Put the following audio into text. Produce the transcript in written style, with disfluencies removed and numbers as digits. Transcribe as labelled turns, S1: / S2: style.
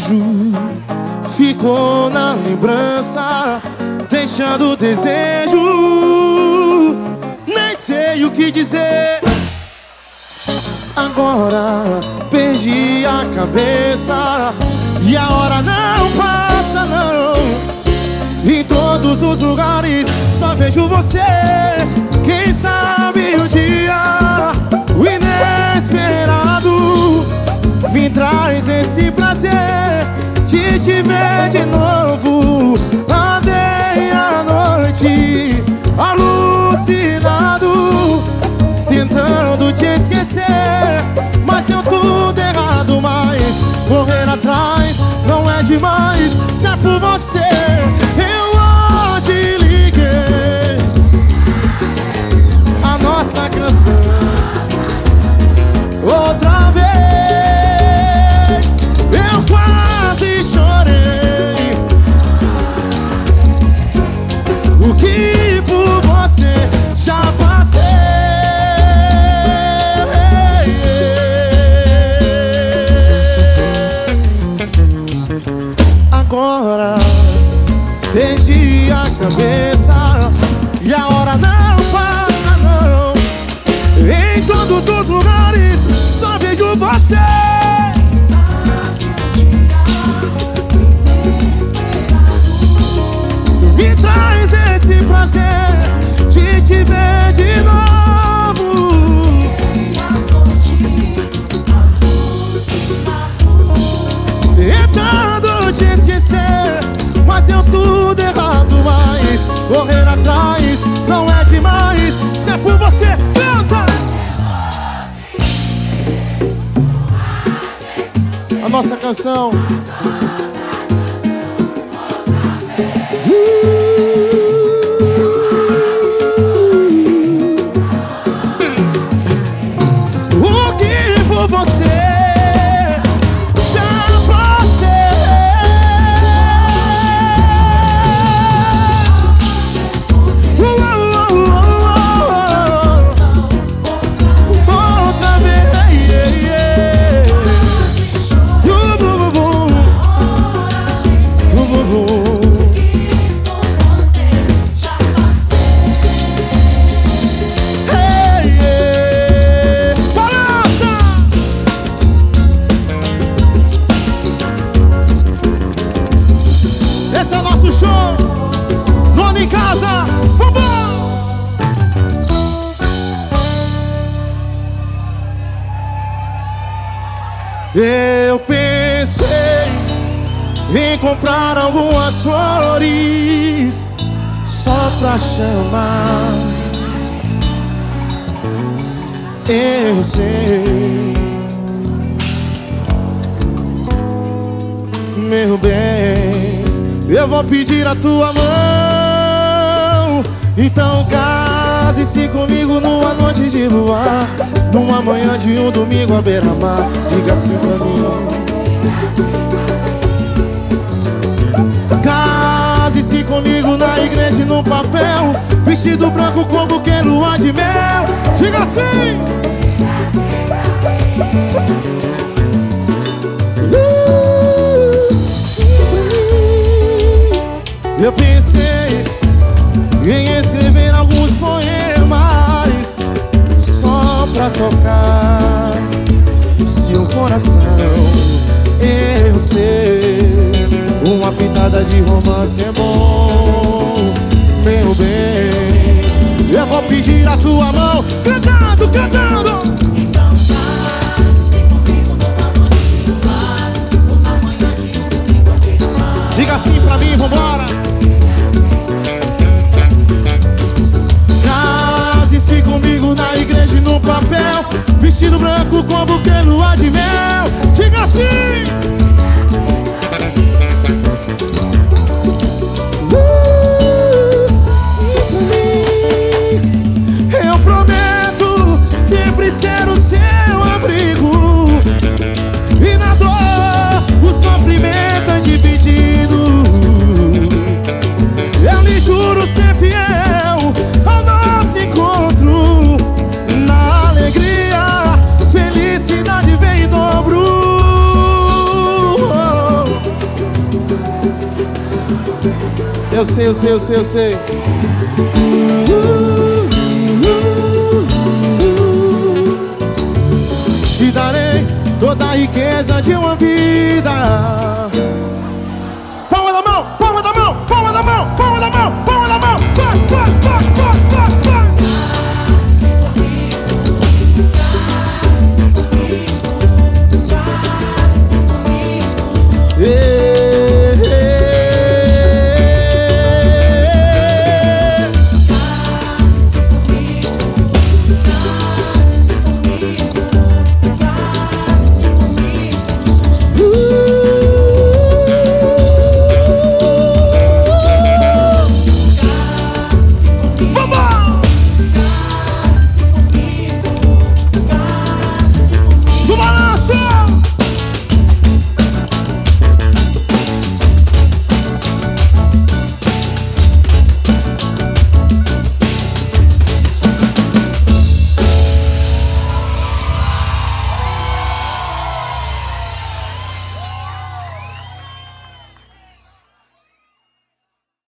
S1: beijo ficou na lembrança, deixando o desejo. Nem sei o que dizer. Agora perdi a cabeça e a hora não passa, não. Em todos os lugares só vejo você. Quem sabe um dia o inesperado me traz esse prazer de te ver de novo. Andei a noite alucinado, tentando te esquecer, mas deu tudo errado. Mas correr atrás não é demais, se é por você. Eu hoje liguei a nossa canção outra vez. Eu quase chorei, o que por você já passei. Agora perdi a cabeça e a hora não passa, não. Em todos os lugares só vejo você. Me traz esse prazer de te ver de novo. Tentando te esquecer, mas deu tudo errado. Mas correr atrás não é demais, se é por você. Canta! A nossa canção. O que por você já passei. Outra vez. Esse é o nosso show no Ano em Casa. Vamos! Eu pensei em comprar algumas flores só pra chamar. Eu sei, meu bem, eu vou pedir a tua mão. Então case-se comigo numa noite de luar, numa manhã de um domingo à beira-mar. Diga assim pra mim. Case-se comigo na igreja e no papel, vestido branco com buquê, lua de mel. Diga assim. Eu pensei em escrever alguns poemas só pra tocar o seu coração. Eu sei, uma pitada de romance é bom, meu bem. Eu vou pedir a tua mão, cantando, cantando. Então case-se comigo numa noite de luar, numa manhã de um domingo à beira-mar. Diga assim pra mim, vambora. Case-se comigo na igreja e no papel, vestido branco com buquê, lua de mel. Diga assim. Eu prometo sempre ser o seu abrigo, e na dor o sofrimento é dividido. Eu lhe juro ser fiel ao nosso encontro. Na alegria, felicidade vem em dobro. eu sei, eu sei, eu sei, eu sei. Te darei toda a riqueza de uma vida,